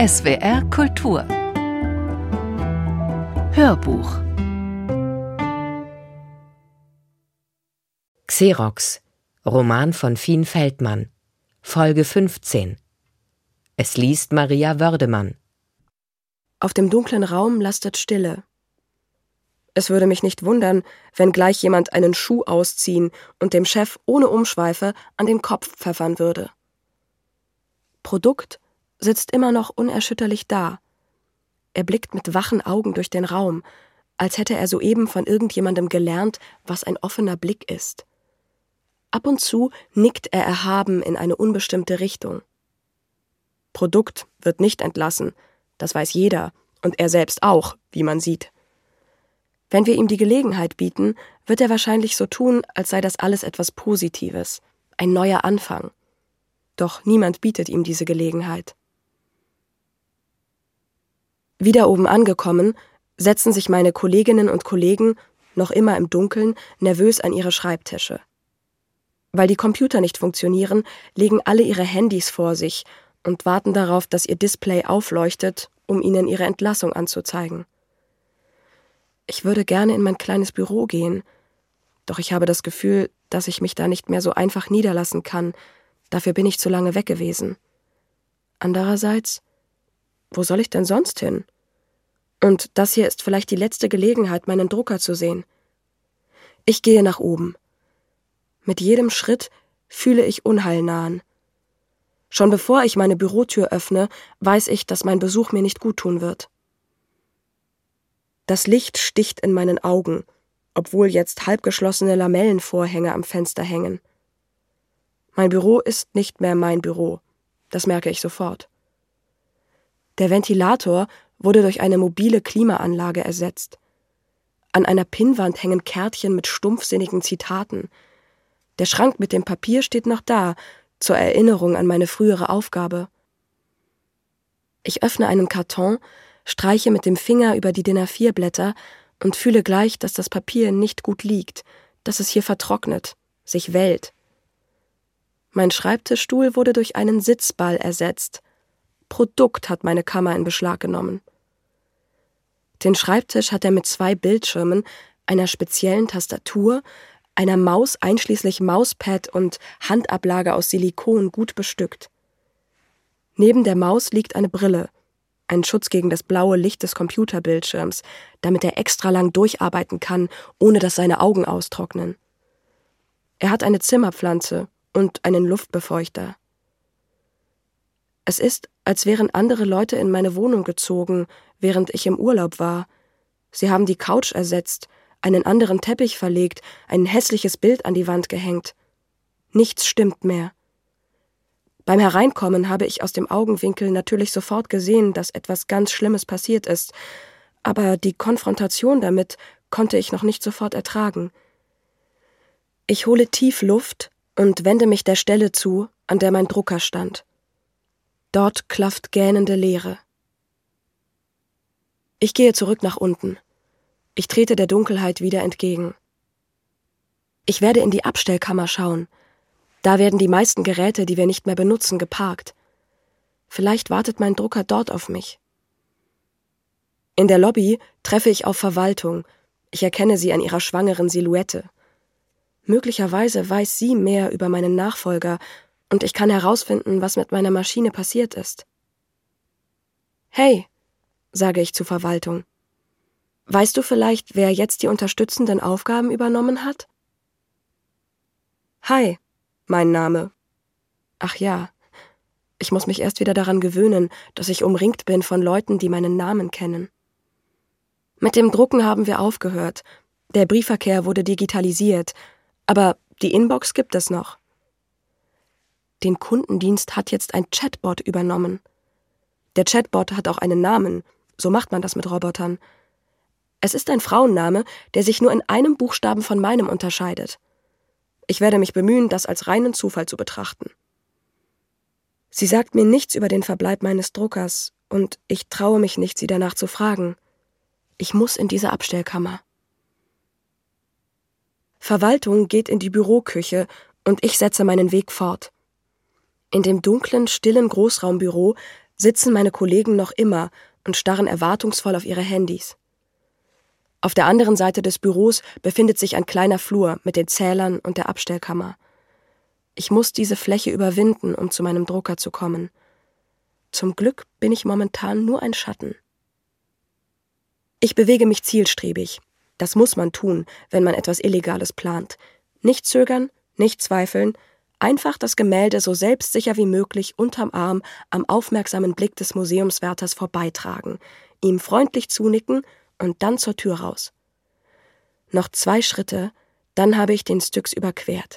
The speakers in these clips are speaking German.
SWR Kultur Hörbuch Xerox, Roman von Fien Feldmann, Folge 15. Es liest Maria Wördemann. Auf dem dunklen Raum lastet Stille. Es würde mich nicht wundern, wenn gleich jemand einen Schuh ausziehen und dem Chef ohne Umschweife an den Kopf pfeffern würde. Produkt sitzt immer noch unerschütterlich da. Er blickt mit wachen Augen durch den Raum, als hätte er soeben von irgendjemandem gelernt, was ein offener Blick ist. Ab und zu nickt er erhaben in eine unbestimmte Richtung. Produkt wird nicht entlassen, das weiß jeder und er selbst auch, wie man sieht. Wenn wir ihm die Gelegenheit bieten, wird er wahrscheinlich so tun, als sei das alles etwas Positives, ein neuer Anfang. Doch niemand bietet ihm diese Gelegenheit. Wieder oben angekommen, setzen sich meine Kolleginnen und Kollegen, noch immer im Dunkeln, nervös an ihre Schreibtische. Weil die Computer nicht funktionieren, legen alle ihre Handys vor sich und warten darauf, dass ihr Display aufleuchtet, um ihnen ihre Entlassung anzuzeigen. Ich würde gerne in mein kleines Büro gehen, doch ich habe das Gefühl, dass ich mich da nicht mehr so einfach niederlassen kann. Dafür bin ich zu lange weg gewesen. Andererseits, wo soll ich denn sonst hin? Und das hier ist vielleicht die letzte Gelegenheit, meinen Drucker zu sehen. Ich gehe nach oben. Mit jedem Schritt fühle ich Unheil nahen. Schon bevor ich meine Bürotür öffne, weiß ich, dass mein Besuch mir nicht guttun wird. Das Licht sticht in meinen Augen, obwohl jetzt halbgeschlossene Lamellenvorhänge am Fenster hängen. Mein Büro ist nicht mehr mein Büro, das merke ich sofort. Der Ventilator wurde durch eine mobile Klimaanlage ersetzt. An einer Pinnwand hängen Kärtchen mit stumpfsinnigen Zitaten. Der Schrank mit dem Papier steht noch da, zur Erinnerung an meine frühere Aufgabe. Ich öffne einen Karton, streiche mit dem Finger über die DIN A4-Blätter und fühle gleich, dass das Papier nicht gut liegt, dass es hier vertrocknet, sich wellt. Mein Schreibtischstuhl wurde durch einen Sitzball ersetzt. Produkt hat meine Kammer in Beschlag genommen. Den Schreibtisch hat er mit 2 Bildschirmen, einer speziellen Tastatur, einer Maus einschließlich Mauspad und Handablage aus Silikon gut bestückt. Neben der Maus liegt eine Brille, ein Schutz gegen das blaue Licht des Computerbildschirms, damit er extra lang durcharbeiten kann, ohne dass seine Augen austrocknen. Er hat eine Zimmerpflanze und einen Luftbefeuchter. Es ist, als wären andere Leute in meine Wohnung gezogen, während ich im Urlaub war. Sie haben die Couch ersetzt, einen anderen Teppich verlegt, ein hässliches Bild an die Wand gehängt. Nichts stimmt mehr. Beim Hereinkommen habe ich aus dem Augenwinkel natürlich sofort gesehen, dass etwas ganz Schlimmes passiert ist, aber die Konfrontation damit konnte ich noch nicht sofort ertragen. Ich hole tief Luft und wende mich der Stelle zu, an der mein Drucker stand. Dort klafft gähnende Leere. Ich gehe zurück nach unten. Ich trete der Dunkelheit wieder entgegen. Ich werde in die Abstellkammer schauen. Da werden die meisten Geräte, die wir nicht mehr benutzen, geparkt. Vielleicht wartet mein Drucker dort auf mich. In der Lobby treffe ich auf Verwaltung. Ich erkenne sie an ihrer schwangeren Silhouette. Möglicherweise weiß sie mehr über meinen Nachfolger und ich kann herausfinden, was mit meiner Maschine passiert ist. »Hey«, sage ich zur Verwaltung. »Weißt du vielleicht, wer jetzt die unterstützenden Aufgaben übernommen hat?« »Hi, mein Name.« »Ach ja, ich muss mich erst wieder daran gewöhnen, dass ich umringt bin von Leuten, die meinen Namen kennen.« »Mit dem Drucken haben wir aufgehört. Der Briefverkehr wurde digitalisiert, aber die Inbox gibt es noch.« Den Kundendienst hat jetzt ein Chatbot übernommen. Der Chatbot hat auch einen Namen, so macht man das mit Robotern. Es ist ein Frauenname, der sich nur in einem Buchstaben von meinem unterscheidet. Ich werde mich bemühen, das als reinen Zufall zu betrachten. Sie sagt mir nichts über den Verbleib meines Druckers und ich traue mich nicht, sie danach zu fragen. Ich muss in diese Abstellkammer. Verwaltung geht in die Büroküche und ich setze meinen Weg fort. In dem dunklen, stillen Großraumbüro sitzen meine Kollegen noch immer und starren erwartungsvoll auf ihre Handys. Auf der anderen Seite des Büros befindet sich ein kleiner Flur mit den Zählern und der Abstellkammer. Ich muss diese Fläche überwinden, um zu meinem Drucker zu kommen. Zum Glück bin ich momentan nur ein Schatten. Ich bewege mich zielstrebig. Das muss man tun, wenn man etwas Illegales plant. Nicht zögern, nicht zweifeln, einfach das Gemälde so selbstsicher wie möglich unterm Arm am aufmerksamen Blick des Museumswärters vorbeitragen, ihm freundlich zunicken und dann zur Tür raus. Noch 2 Schritte, dann habe ich den Styx überquert.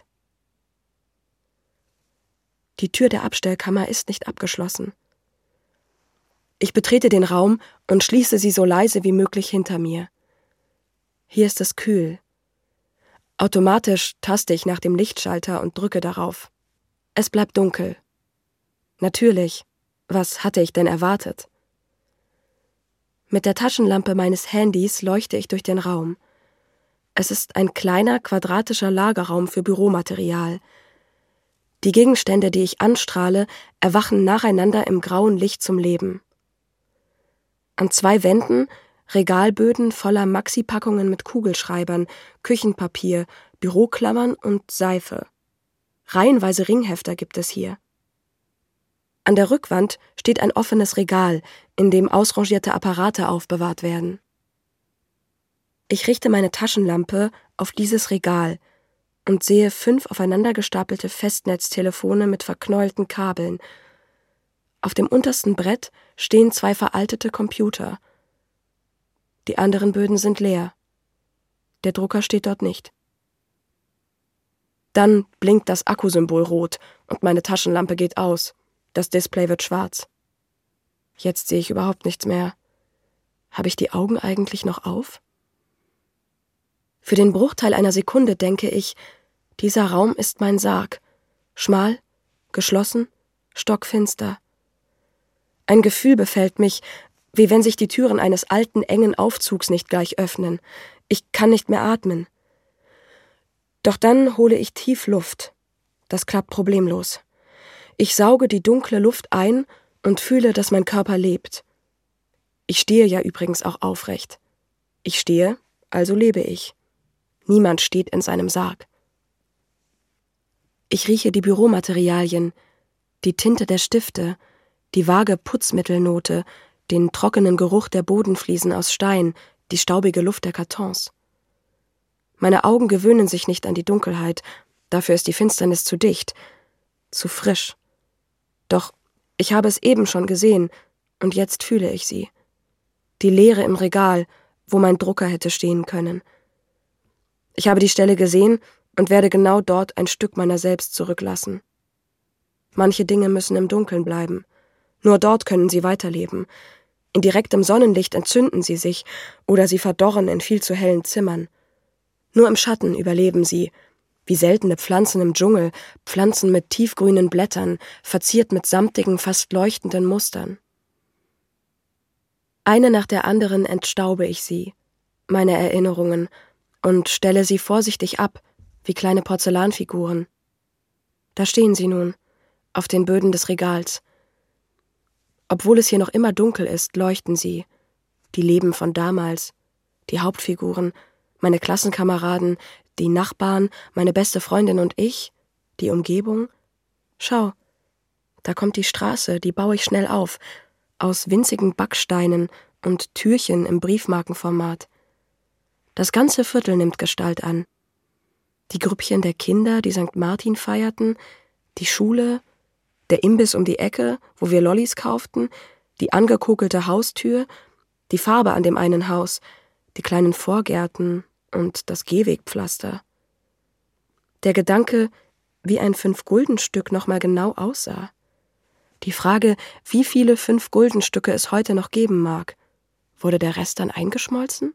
Die Tür der Abstellkammer ist nicht abgeschlossen. Ich betrete den Raum und schließe sie so leise wie möglich hinter mir. Hier ist es kühl. Automatisch taste ich nach dem Lichtschalter und drücke darauf. Es bleibt dunkel. Natürlich, was hatte ich denn erwartet? Mit der Taschenlampe meines Handys leuchte ich durch den Raum. Es ist ein kleiner, quadratischer Lagerraum für Büromaterial. Die Gegenstände, die ich anstrahle, erwachen nacheinander im grauen Licht zum Leben. An 2 Wänden Regalböden voller Maxi-Packungen mit Kugelschreibern, Küchenpapier, Büroklammern und Seife. Reihenweise Ringhefter gibt es hier. An der Rückwand steht ein offenes Regal, in dem ausrangierte Apparate aufbewahrt werden. Ich richte meine Taschenlampe auf dieses Regal und sehe 5 aufeinander gestapelte Festnetztelefone mit verknäulten Kabeln. Auf dem untersten Brett stehen 2 veraltete Computer. Die anderen Böden sind leer. Der Drucker steht dort nicht. Dann blinkt das Akkusymbol rot und meine Taschenlampe geht aus. Das Display wird schwarz. Jetzt sehe ich überhaupt nichts mehr. Habe ich die Augen eigentlich noch auf? Für den Bruchteil einer Sekunde denke ich, dieser Raum ist mein Sarg. Schmal, geschlossen, stockfinster. Ein Gefühl befällt mich, wie wenn sich die Türen eines alten, engen Aufzugs nicht gleich öffnen. Ich kann nicht mehr atmen. Doch dann hole ich tief Luft. Das klappt problemlos. Ich sauge die dunkle Luft ein und fühle, dass mein Körper lebt. Ich stehe ja übrigens auch aufrecht. Ich stehe, also lebe ich. Niemand steht in seinem Sarg. Ich rieche die Büromaterialien, die Tinte der Stifte, die vage Putzmittelnote, den trockenen Geruch der Bodenfliesen aus Stein, die staubige Luft der Kartons. Meine Augen gewöhnen sich nicht an die Dunkelheit, dafür ist die Finsternis zu dicht, zu frisch. Doch ich habe es eben schon gesehen, und jetzt fühle ich sie. Die Leere im Regal, wo mein Drucker hätte stehen können. Ich habe die Stelle gesehen und werde genau dort ein Stück meiner selbst zurücklassen. Manche Dinge müssen im Dunkeln bleiben. Nur dort können sie weiterleben. In direktem Sonnenlicht entzünden sie sich oder sie verdorren in viel zu hellen Zimmern. Nur im Schatten überleben sie, wie seltene Pflanzen im Dschungel, Pflanzen mit tiefgrünen Blättern, verziert mit samtigen, fast leuchtenden Mustern. Eine nach der anderen entstaube ich sie, meine Erinnerungen, und stelle sie vorsichtig ab, wie kleine Porzellanfiguren. Da stehen sie nun, auf den Böden des Regals. Obwohl es hier noch immer dunkel ist, leuchten sie, die Leben von damals, die Hauptfiguren, meine Klassenkameraden, die Nachbarn, meine beste Freundin und ich, die Umgebung. Schau, da kommt die Straße, die baue ich schnell auf, aus winzigen Backsteinen und Türchen im Briefmarkenformat. Das ganze Viertel nimmt Gestalt an. Die Grüppchen der Kinder, die St. Martin feierten, die Schule, der Imbiss um die Ecke, wo wir Lollis kauften, die angekokelte Haustür, die Farbe an dem einen Haus, die kleinen Vorgärten und das Gehwegpflaster. Der Gedanke, wie ein 5-Gulden-Stück noch mal genau aussah. Die Frage, wie viele 5-Gulden-Stücke es heute noch geben mag. Wurde der Rest dann eingeschmolzen?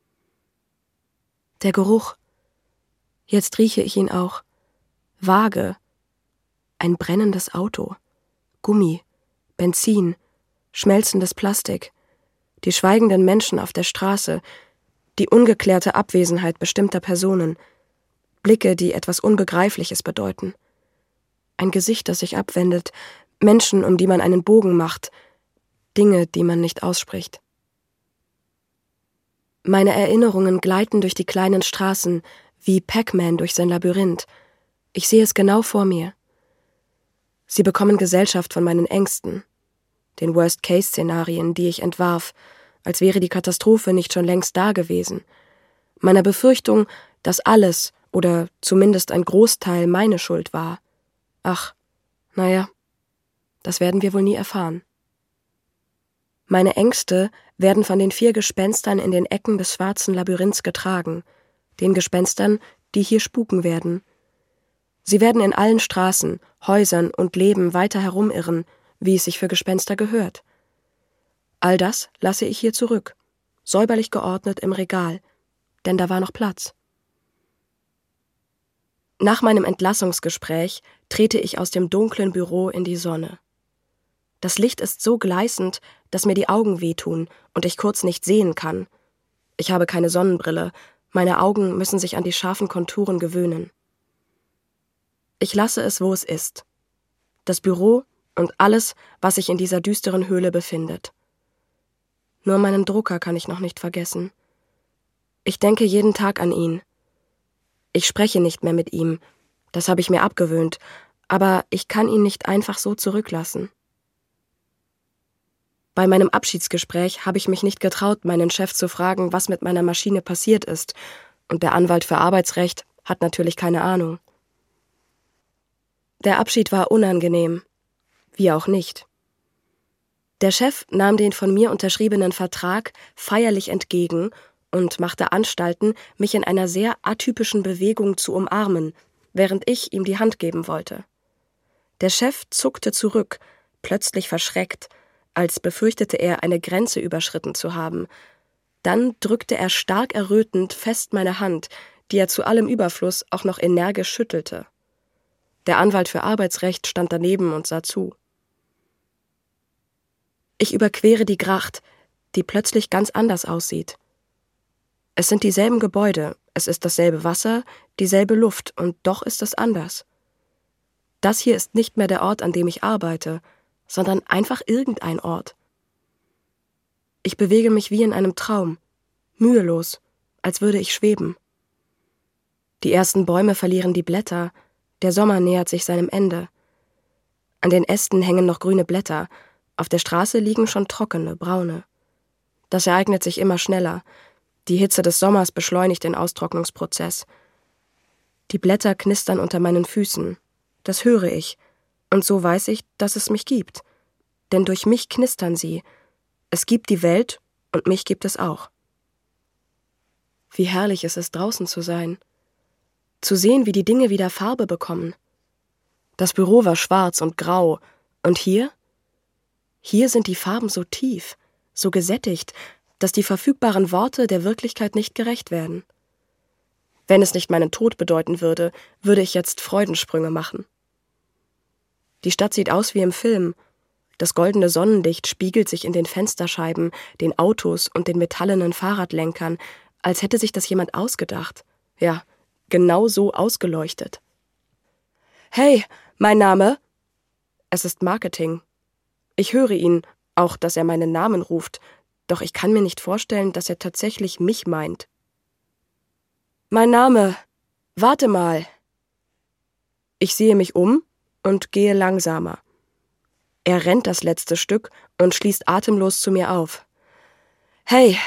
Der Geruch. Jetzt rieche ich ihn auch. Vage. Ein brennendes Auto. Gummi. Benzin. Schmelzendes Plastik. Die schweigenden Menschen auf der Straße. Die ungeklärte Abwesenheit bestimmter Personen. Blicke, die etwas Unbegreifliches bedeuten. Ein Gesicht, das sich abwendet. Menschen, um die man einen Bogen macht. Dinge, die man nicht ausspricht. Meine Erinnerungen gleiten durch die kleinen Straßen, wie Pac-Man durch sein Labyrinth. Ich sehe es genau vor mir. Sie bekommen Gesellschaft von meinen Ängsten, den Worst-Case-Szenarien, die ich entwarf, als wäre die Katastrophe nicht schon längst da gewesen, meiner Befürchtung, dass alles oder zumindest ein Großteil meine Schuld war. Ach, naja, das werden wir wohl nie erfahren. Meine Ängste werden von den 4 Gespenstern in den Ecken des schwarzen Labyrinths getragen, den Gespenstern, die hier spuken werden. Sie werden in allen Straßen, Häusern und Leben weiter herumirren, wie es sich für Gespenster gehört. All das lasse ich hier zurück, säuberlich geordnet im Regal, denn da war noch Platz. Nach meinem Entlassungsgespräch trete ich aus dem dunklen Büro in die Sonne. Das Licht ist so gleißend, dass mir die Augen wehtun und ich kurz nicht sehen kann. Ich habe keine Sonnenbrille, meine Augen müssen sich an die scharfen Konturen gewöhnen. Ich lasse es, wo es ist. Das Büro und alles, was sich in dieser düsteren Höhle befindet. Nur meinen Drucker kann ich noch nicht vergessen. Ich denke jeden Tag an ihn. Ich spreche nicht mehr mit ihm, das habe ich mir abgewöhnt, aber ich kann ihn nicht einfach so zurücklassen. Bei meinem Abschiedsgespräch habe ich mich nicht getraut, meinen Chef zu fragen, was mit meiner Maschine passiert ist, und der Anwalt für Arbeitsrecht hat natürlich keine Ahnung. Der Abschied war unangenehm, wie auch nicht. Der Chef nahm den von mir unterschriebenen Vertrag feierlich entgegen und machte Anstalten, mich in einer sehr atypischen Bewegung zu umarmen, während ich ihm die Hand geben wollte. Der Chef zuckte zurück, plötzlich verschreckt, als befürchtete er, eine Grenze überschritten zu haben. Dann drückte er stark errötend fest meine Hand, die er zu allem Überfluss auch noch energisch schüttelte. Der Anwalt für Arbeitsrecht stand daneben und sah zu. Ich überquere die Gracht, die plötzlich ganz anders aussieht. Es sind dieselben Gebäude, es ist dasselbe Wasser, dieselbe Luft, und doch ist es anders. Das hier ist nicht mehr der Ort, an dem ich arbeite, sondern einfach irgendein Ort. Ich bewege mich wie in einem Traum, mühelos, als würde ich schweben. Die ersten Bäume verlieren die Blätter, der Sommer nähert sich seinem Ende. An den Ästen hängen noch grüne Blätter, auf der Straße liegen schon trockene, braune. Das ereignet sich immer schneller. Die Hitze des Sommers beschleunigt den Austrocknungsprozess. Die Blätter knistern unter meinen Füßen. Das höre ich. Und so weiß ich, dass es mich gibt. Denn durch mich knistern sie. Es gibt die Welt und mich gibt es auch. Wie herrlich ist es, draußen zu sein. Zu sehen, wie die Dinge wieder Farbe bekommen. Das Büro war schwarz und grau. Und hier? Hier sind die Farben so tief, so gesättigt, dass die verfügbaren Worte der Wirklichkeit nicht gerecht werden. Wenn es nicht meinen Tod bedeuten würde, würde ich jetzt Freudensprünge machen. Die Stadt sieht aus wie im Film. Das goldene Sonnenlicht spiegelt sich in den Fensterscheiben, den Autos und den metallenen Fahrradlenkern, als hätte sich das jemand ausgedacht. Ja, genau so ausgeleuchtet. »Hey, mein Name?« Es ist Marketing. Ich höre ihn, auch dass er meinen Namen ruft, doch ich kann mir nicht vorstellen, dass er tatsächlich mich meint. »Mein Name. Warte mal.« Ich sehe mich um und gehe langsamer. Er rennt das letzte Stück und schließt atemlos zu mir auf. »Hey!«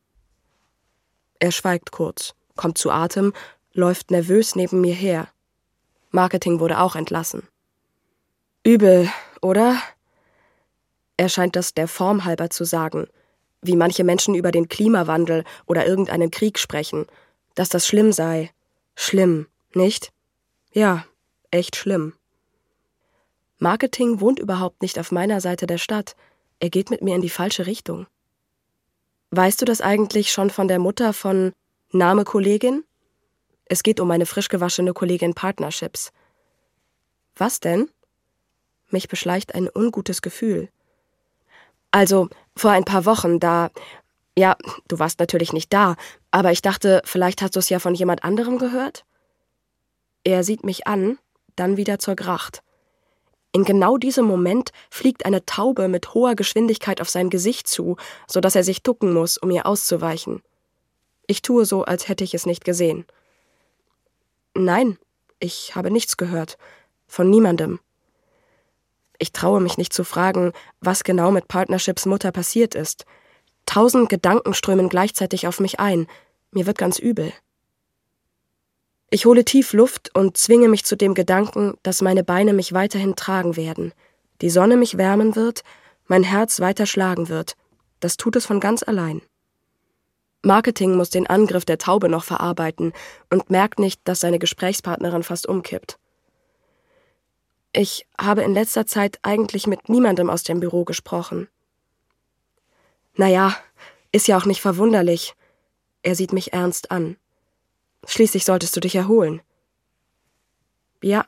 Er schweigt kurz, kommt zu Atem, läuft nervös neben mir her. Marketing wurde auch entlassen. »Übel, oder?« Er scheint das der Form halber zu sagen, wie manche Menschen über den Klimawandel oder irgendeinen Krieg sprechen, dass das schlimm sei. Schlimm, nicht? Ja, echt schlimm. Marketing wohnt überhaupt nicht auf meiner Seite der Stadt. Er geht mit mir in die falsche Richtung. Weißt du das eigentlich schon von der Mutter von Name Kollegin? Es geht um meine frisch gewaschene Kollegin Partnerships. Was denn? Mich beschleicht ein ungutes Gefühl. Also, vor ein paar Wochen, ja, du warst natürlich nicht da, aber ich dachte, vielleicht hast du es ja von jemand anderem gehört? Er sieht mich an, dann wieder zur Gracht. In genau diesem Moment fliegt eine Taube mit hoher Geschwindigkeit auf sein Gesicht zu, sodass er sich ducken muss, um ihr auszuweichen. Ich tue so, als hätte ich es nicht gesehen. Nein, ich habe nichts gehört. Von niemandem. Ich traue mich nicht zu fragen, was genau mit Partnerships Mutter passiert ist. 1000 Gedanken strömen gleichzeitig auf mich ein. Mir wird ganz übel. Ich hole tief Luft und zwinge mich zu dem Gedanken, dass meine Beine mich weiterhin tragen werden, die Sonne mich wärmen wird, mein Herz weiter schlagen wird. Das tut es von ganz allein. Marketing muss den Angriff der Taube noch verarbeiten und merkt nicht, dass seine Gesprächspartnerin fast umkippt. Ich habe in letzter Zeit eigentlich mit niemandem aus dem Büro gesprochen. Naja, ist ja auch nicht verwunderlich. Er sieht mich ernst an. Schließlich solltest du dich erholen. Ja.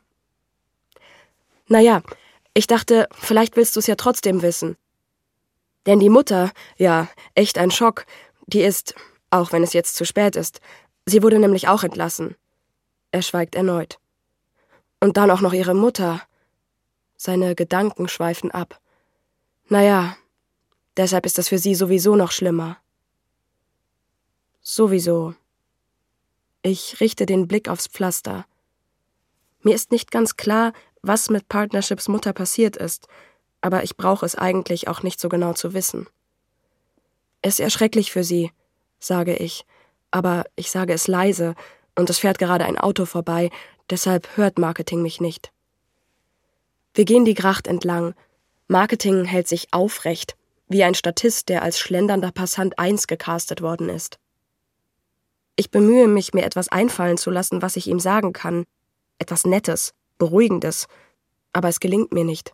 Naja, ich dachte, vielleicht willst du es ja trotzdem wissen. Denn die Mutter, ja, echt ein Schock, die ist, auch wenn es jetzt zu spät ist, sie wurde nämlich auch entlassen. Er schweigt erneut. Und dann auch noch ihre Mutter. Seine Gedanken schweifen ab. Naja, deshalb ist das für sie sowieso noch schlimmer. Sowieso. Ich richte den Blick aufs Pflaster. Mir ist nicht ganz klar, was mit Partnerships Mutter passiert ist, aber ich brauche es eigentlich auch nicht so genau zu wissen. Es ist erschrecklich für sie, sage ich, aber ich sage es leise und es fährt gerade ein Auto vorbei, deshalb hört Marketing mich nicht. Wir gehen die Gracht entlang. Marketing hält sich aufrecht, wie ein Statist, der als schlendernder Passant 1 gecastet worden ist. Ich bemühe mich, mir etwas einfallen zu lassen, was ich ihm sagen kann. Etwas Nettes, Beruhigendes. Aber es gelingt mir nicht.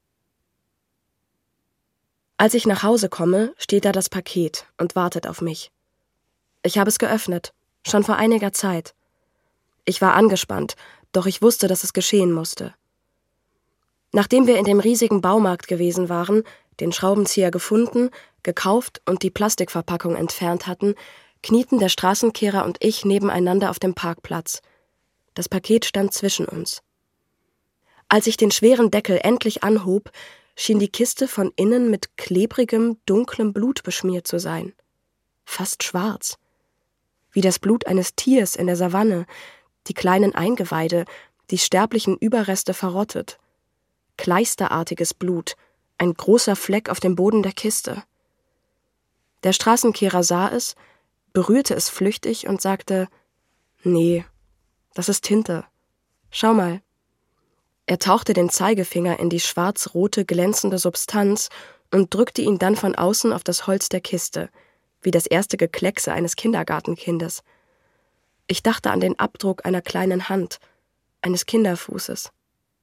Als ich nach Hause komme, steht da das Paket und wartet auf mich. Ich habe es geöffnet, schon vor einiger Zeit. Ich war angespannt, doch ich wusste, dass es geschehen musste. Nachdem wir in dem riesigen Baumarkt gewesen waren, den Schraubenzieher gefunden, gekauft und die Plastikverpackung entfernt hatten, knieten der Straßenkehrer und ich nebeneinander auf dem Parkplatz. Das Paket stand zwischen uns. Als ich den schweren Deckel endlich anhob, schien die Kiste von innen mit klebrigem, dunklem Blut beschmiert zu sein. Fast schwarz. Wie das Blut eines Tiers in der Savanne, die kleinen Eingeweide, die sterblichen Überreste verrottet. Kleisterartiges Blut, ein großer Fleck auf dem Boden der Kiste. Der Straßenkehrer sah es, berührte es flüchtig und sagte, »Nee, das ist Tinte. Schau mal.« Er tauchte den Zeigefinger in die schwarz-rote, glänzende Substanz und drückte ihn dann von außen auf das Holz der Kiste, wie das erste Gekleckse eines Kindergartenkindes. Ich dachte an den Abdruck einer kleinen Hand, eines Kinderfußes.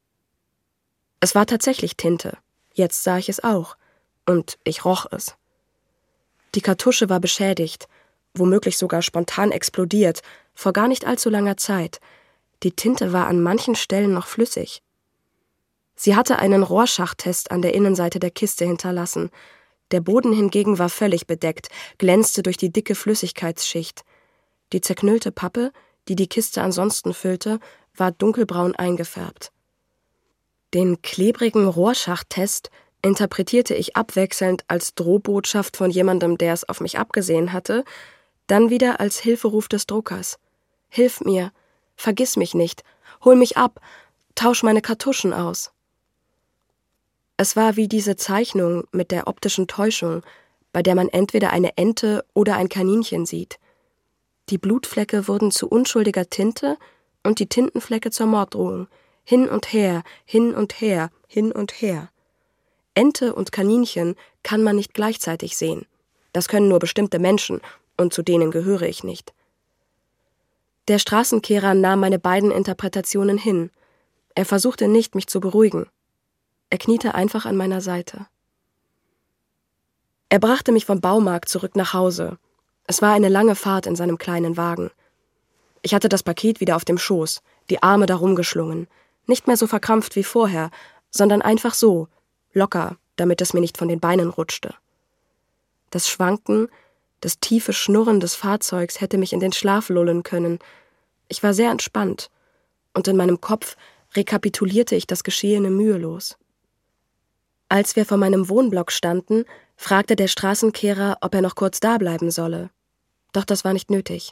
Es war tatsächlich Tinte, jetzt sah ich es auch, und ich roch es. Die Kartusche war beschädigt, womöglich sogar spontan explodiert, vor gar nicht allzu langer Zeit. Die Tinte war an manchen Stellen noch flüssig. Sie hatte einen Rorschach-Test an der Innenseite der Kiste hinterlassen. Der Boden hingegen war völlig bedeckt, glänzte durch die dicke Flüssigkeitsschicht. Die zerknüllte Pappe, die die Kiste ansonsten füllte, war dunkelbraun eingefärbt. Den klebrigen Rorschach-Test interpretierte ich abwechselnd als Drohbotschaft von jemandem, der es auf mich abgesehen hatte, dann wieder als Hilferuf des Druckers. »Hilf mir, vergiss mich nicht, hol mich ab, tausch meine Kartuschen aus.« Es war wie diese Zeichnung mit der optischen Täuschung, bei der man entweder eine Ente oder ein Kaninchen sieht. Die Blutflecke wurden zu unschuldiger Tinte und die Tintenflecke zur Morddrohung. Hin und her, hin und her, hin und her. Ente und Kaninchen kann man nicht gleichzeitig sehen. Das können nur bestimmte Menschen, und zu denen gehöre ich nicht. Der Straßenkehrer nahm meine beiden Interpretationen hin. Er versuchte nicht, mich zu beruhigen. Er kniete einfach an meiner Seite. Er brachte mich vom Baumarkt zurück nach Hause. Es war eine lange Fahrt in seinem kleinen Wagen. Ich hatte das Paket wieder auf dem Schoß, die Arme darum geschlungen. Nicht mehr so verkrampft wie vorher, sondern einfach so, locker, damit es mir nicht von den Beinen rutschte. Das Schwanken, das tiefe Schnurren des Fahrzeugs hätte mich in den Schlaf lullen können. Ich war sehr entspannt, und in meinem Kopf rekapitulierte ich das Geschehene mühelos. Als wir vor meinem Wohnblock standen, fragte der Straßenkehrer, ob er noch kurz da bleiben solle. Doch das war nicht nötig.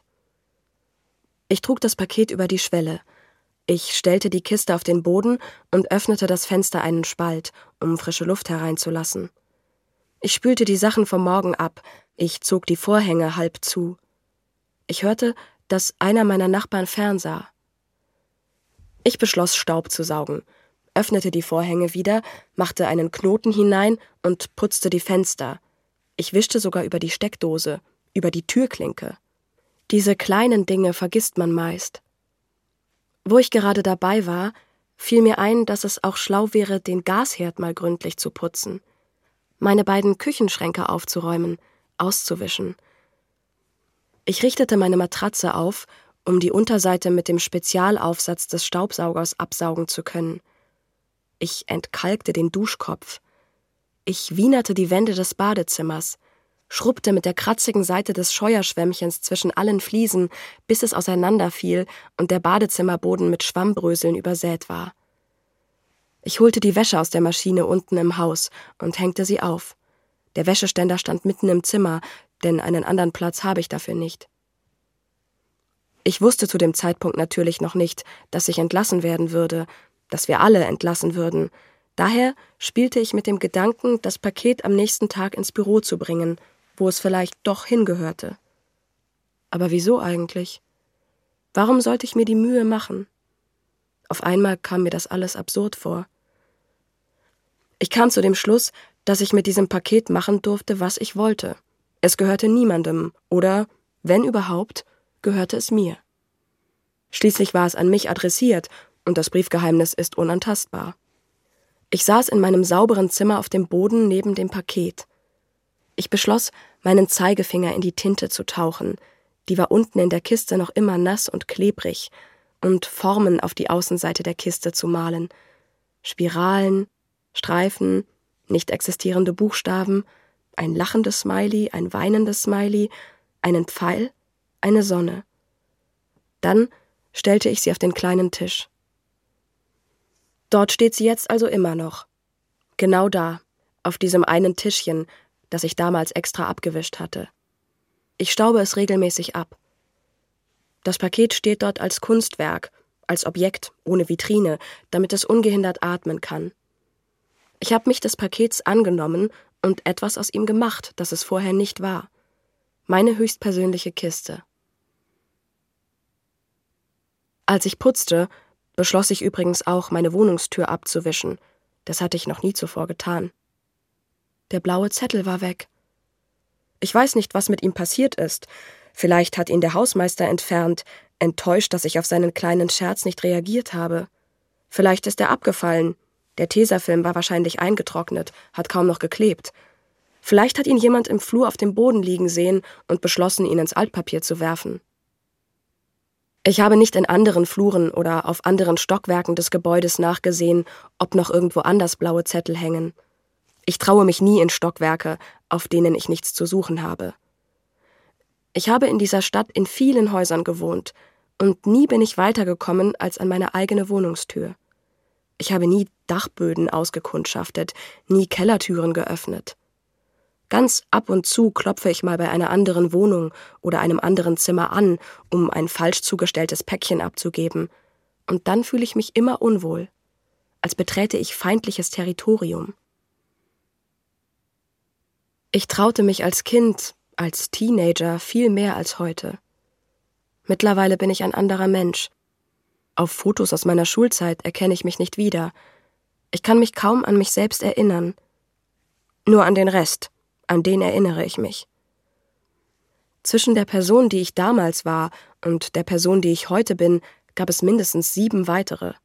Ich trug das Paket über die Schwelle. Ich stellte die Kiste auf den Boden und öffnete das Fenster einen Spalt, um frische Luft hereinzulassen. Ich spülte die Sachen vom Morgen ab, ich zog die Vorhänge halb zu. Ich hörte, dass einer meiner Nachbarn fernsah. Ich beschloss, Staub zu saugen, öffnete die Vorhänge wieder, machte einen Knoten hinein und putzte die Fenster. Ich wischte sogar über die Steckdose, über die Türklinke. Diese kleinen Dinge vergisst man meist. Wo ich gerade dabei war, fiel mir ein, dass es auch schlau wäre, den Gasherd mal gründlich zu putzen, meine beiden Küchenschränke aufzuräumen, auszuwischen. Ich richtete meine Matratze auf, um die Unterseite mit dem Spezialaufsatz des Staubsaugers absaugen zu können. Ich entkalkte den Duschkopf. Ich wienerte die Wände des Badezimmers, schrubbte mit der kratzigen Seite des Scheuerschwämmchens zwischen allen Fliesen, bis es auseinanderfiel und der Badezimmerboden mit Schwammbröseln übersät war. Ich holte die Wäsche aus der Maschine unten im Haus und hängte sie auf. Der Wäscheständer stand mitten im Zimmer, denn einen anderen Platz habe ich dafür nicht. Ich wusste zu dem Zeitpunkt natürlich noch nicht, dass ich entlassen werden würde, dass wir alle entlassen würden. Daher spielte ich mit dem Gedanken, das Paket am nächsten Tag ins Büro zu bringen, wo es vielleicht doch hingehörte. Aber wieso eigentlich? Warum sollte ich mir die Mühe machen? Auf einmal kam mir das alles absurd vor. Ich kam zu dem Schluss, dass ich mit diesem Paket machen durfte, was ich wollte. Es gehörte niemandem oder, wenn überhaupt, gehörte es mir. Schließlich war es an mich adressiert und das Briefgeheimnis ist unantastbar. Ich saß in meinem sauberen Zimmer auf dem Boden neben dem Paket. Ich beschloss, meinen Zeigefinger in die Tinte zu tauchen. Die war unten in der Kiste noch immer nass und klebrig, und Formen auf die Außenseite der Kiste zu malen. Spiralen, Streifen, nicht existierende Buchstaben, ein lachendes Smiley, ein weinendes Smiley, einen Pfeil, eine Sonne. Dann stellte ich sie auf den kleinen Tisch. Dort steht sie jetzt also immer noch. Genau da, auf diesem einen Tischchen, das ich damals extra abgewischt hatte. Ich staube es regelmäßig ab. Das Paket steht dort als Kunstwerk, als Objekt, ohne Vitrine, damit es ungehindert atmen kann. Ich habe mich des Pakets angenommen und etwas aus ihm gemacht, das es vorher nicht war. Meine höchstpersönliche Kiste. Als ich putzte, beschloss ich übrigens auch, meine Wohnungstür abzuwischen. Das hatte ich noch nie zuvor getan. Der blaue Zettel war weg. Ich weiß nicht, was mit ihm passiert ist. Vielleicht hat ihn der Hausmeister entfernt, enttäuscht, dass ich auf seinen kleinen Scherz nicht reagiert habe. Vielleicht ist er abgefallen. Der Tesafilm war wahrscheinlich eingetrocknet, hat kaum noch geklebt. Vielleicht hat ihn jemand im Flur auf dem Boden liegen sehen und beschlossen, ihn ins Altpapier zu werfen. Ich habe nicht in anderen Fluren oder auf anderen Stockwerken des Gebäudes nachgesehen, ob noch irgendwo anders blaue Zettel hängen. Ich traue mich nie in Stockwerke, auf denen ich nichts zu suchen habe. Ich habe in dieser Stadt in vielen Häusern gewohnt und nie bin ich weitergekommen als an meine eigene Wohnungstür. Ich habe nie Dachböden ausgekundschaftet, nie Kellertüren geöffnet. Ganz ab und zu klopfe ich mal bei einer anderen Wohnung oder einem anderen Zimmer an, um ein falsch zugestelltes Päckchen abzugeben. Und dann fühle ich mich immer unwohl, als beträte ich feindliches Territorium. Ich traute mich als Kind, als Teenager viel mehr als heute. Mittlerweile bin ich ein anderer Mensch. Auf Fotos aus meiner Schulzeit erkenne ich mich nicht wieder. Ich kann mich kaum an mich selbst erinnern. Nur an den Rest, an den erinnere ich mich. Zwischen der Person, die ich damals war, und der Person, die ich heute bin, gab es mindestens 7 weitere.